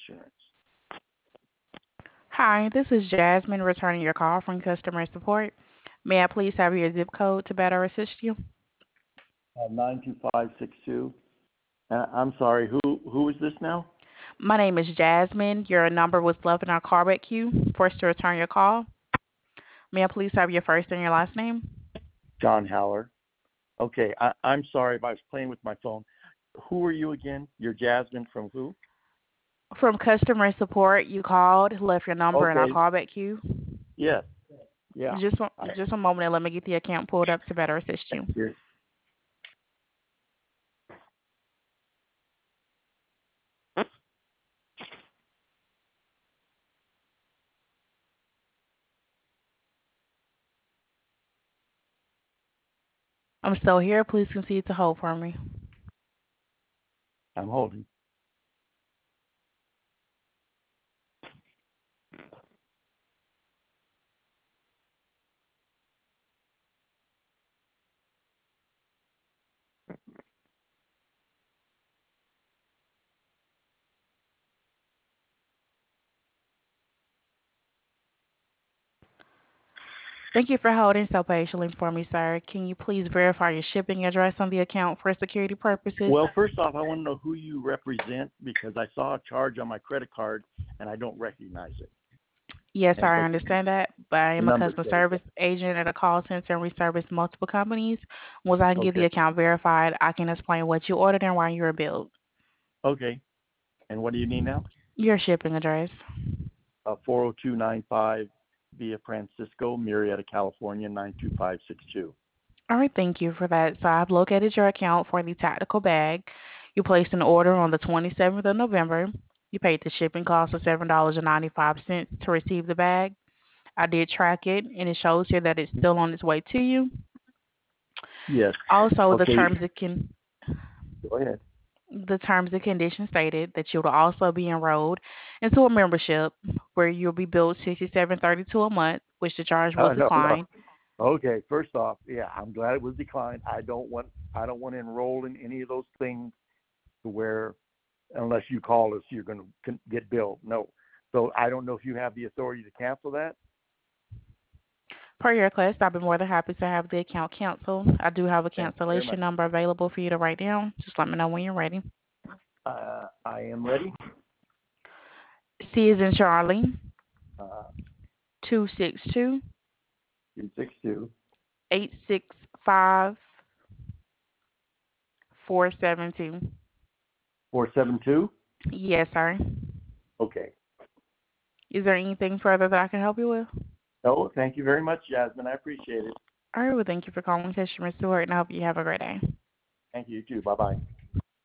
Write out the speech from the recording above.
Insurance. Hi, this is Jasmine returning your call from customer support. May I please have your zip code to better assist you? 92562. I'm sorry, who is this now? My name is Jasmine. Your number was left in our callback queue for us to return your call. May I please have your first and your last name? John Haller. Okay, I'm sorry if I was playing with my phone. Who are you again? You're Jasmine from who? From customer support, you called, left your number in our Okay, callback queue. yes, yeah. Just a moment and let me get the account pulled up to better assist you. Here. I'm still here. Please continue to hold for me. I'm holding. Thank you for holding so patiently for me, sir. Can you please verify your shipping address on the account for security purposes? Well, first off, I want to know who you represent because I saw a charge on my credit card and I don't recognize it. Yes, sir, And I so understand that, but I the am a number customer says service that. agent at a call center and we service multiple companies. Once I can get Okay. the account verified, I can explain what you ordered and why you were billed. Okay. And what do you need now? Your shipping address. 40295 Via Francisco, Murrieta, California, 92562. All right, thank you for that. So I've located your account for the tactical bag. You placed an order on the 27th of November. You paid the shipping cost of $7.95 to receive the bag. I did track it, and it shows here that it's still on its way to you. Yes. Also, Okay. Go ahead. the terms and conditions stated that you will also be enrolled into a membership where you'll be billed $67.32 a month, which the charge was No, no. declined. Okay. First off, yeah, I'm glad it was declined. I don't want to enroll in any of those things to where unless you call us, you're going to get billed. No. So I don't know if you have the authority to cancel that. Per your request, I'll be more than happy to have the account canceled. I do have a Thank you very cancellation much. number available for you to write down. Just let me know when you're ready. I am ready. C is in Charlie, Uh, 262 262 865 472. 472. Yes, sir. Okay. Is there anything further that I can help you with? No, thank you very much, Jasmine. I appreciate it. All right, well, thank you for calling customer support, and I hope you have a great day. Thank you too. Bye bye.